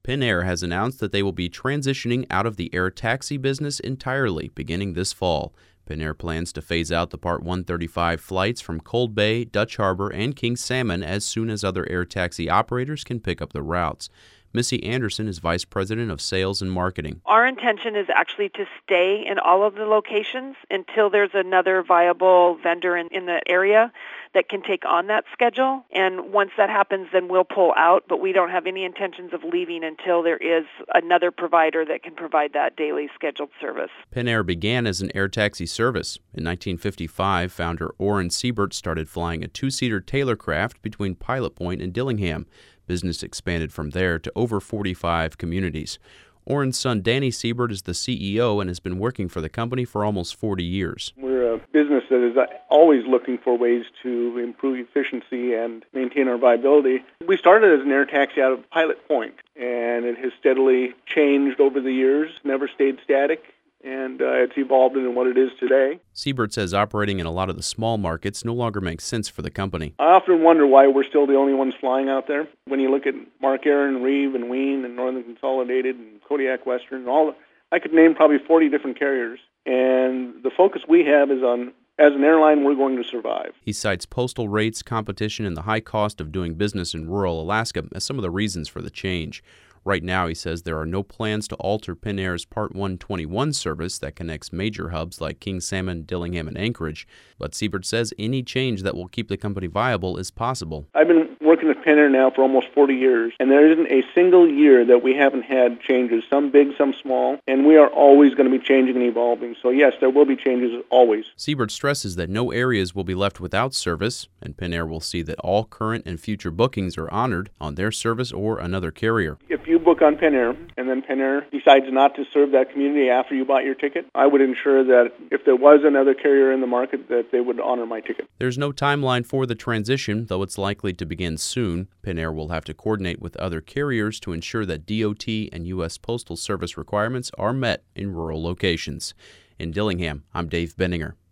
Pinair has announced that they will be transitioning out of the air taxi business entirely beginning this fall. Pinair plans to phase out the Part 135 flights from Cold Bay, Dutch Harbor, and King Salmon as soon as other air taxi operators can pick up the routes. Missy Anderson is Vice President of Sales and Marketing. Our intention is actually to stay in all of the locations until there's another viable vendor in the area that can take on that schedule. And once that happens, then we'll pull out, but we don't have any intentions of leaving until there is another provider that can provide that daily scheduled service. Pinair began as an air taxi service. In 1955, founder Orrin Siebert started flying a two-seater Taylorcraft between Pilot Point and Dillingham. Business expanded from there to over 45 communities. Orrin's son Danny Siebert is the CEO and has been working for the company for almost 40 years. We're a business that is always looking for ways to improve efficiency and maintain our viability. We started as an air taxi out of Pilot Point, and it has steadily changed over the years, never stayed static. And it's evolved into what it is today. Siebert says operating in a lot of the small markets no longer makes sense for the company. I often wonder why we're still the only ones flying out there. When you look at Mark Aaron, Reeve, and Ween, and Northern Consolidated, and Kodiak Western, I could name probably 40 different carriers. And the focus we have is on, as an airline, we're going to survive. He cites postal rates, competition, and the high cost of doing business in rural Alaska as some of the reasons for the change. Right now, he says there are no plans to alter Pinair's Part 121 service that connects major hubs like King Salmon, Dillingham, and Anchorage. But Siebert says any change that will keep the company viable is possible. I've been working at Pinair now for almost 40 years, and there isn't a single year that we haven't had changes, some big, some small, and we are always going to be changing and evolving. So yes, there will be changes always. Siebert stresses that no areas will be left without service, and Pinair will see that all current and future bookings are honored on their service or another carrier. If you book on Pinair, and then Pinair decides not to serve that community after you bought your ticket, I would ensure that if there was another carrier in the market, that they would honor my ticket. There's no timeline for the transition, though it's likely to begin soon. Pinair will have to coordinate with other carriers to ensure that DOT and U.S. Postal Service requirements are met in rural locations. In Dillingham, I'm Dave Benninger.